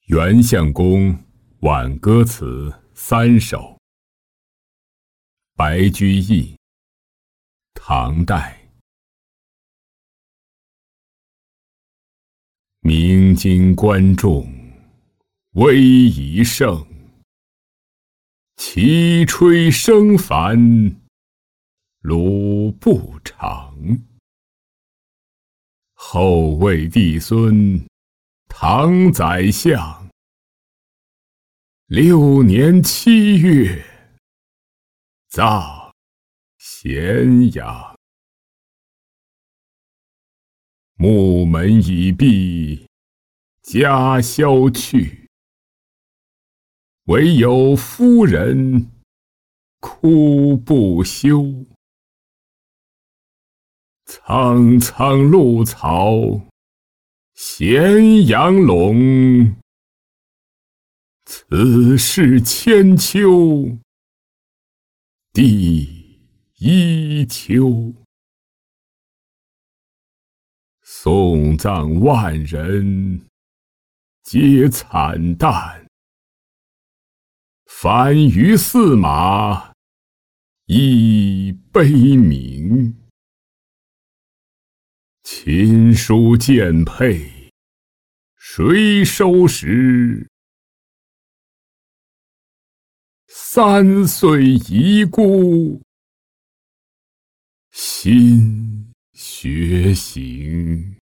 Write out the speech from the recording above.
元相公挽歌词3首。白居易，唐代。鸣金观众威仪盛，齐吹声烦鲁不长。后为帝孙唐宰相，6年7月葬咸阳。木门已闭家宵去，唯有夫人哭不休。苍苍露草咸阳陇，此事千秋第一秋。送葬万人皆惨淡，凡余驷马亦悲鸣。亲疏贱配谁收拾？3岁遗孤心学行。